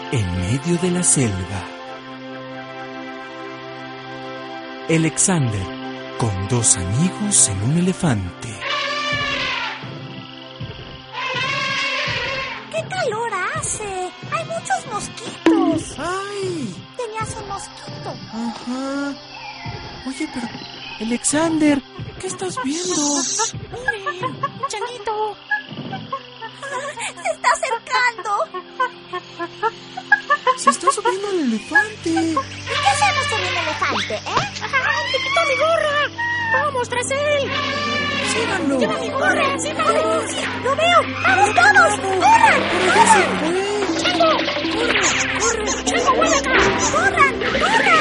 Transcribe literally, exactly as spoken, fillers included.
en medio de la selva. Alexander, con dos amigos en un elefante. ¡Qué calor hace! ¡Hay muchos mosquitos! ¡Ay! Tenías un mosquito. Ajá. Oye, pero... Alexander, ¿qué estás viendo? ¡Miren! ¡Un changuito! ¡Se está acercando! Se está subiendo el elefante. ¿Y qué hacemos con el elefante, eh? ¡Ay, te quitó mi gorra! ¡Vamos tras él! ¡Síganlo! ¡Lleva mi gorra! ¡Síganlo! Sí, ¡lo veo! ¡Vamos todos! ¡Corran! ¡Pero ya se fue! ¡Chango! ¡Corre! ¡Corre! ¡Chango, vuelve acá! ¡Corran! ¡Corran!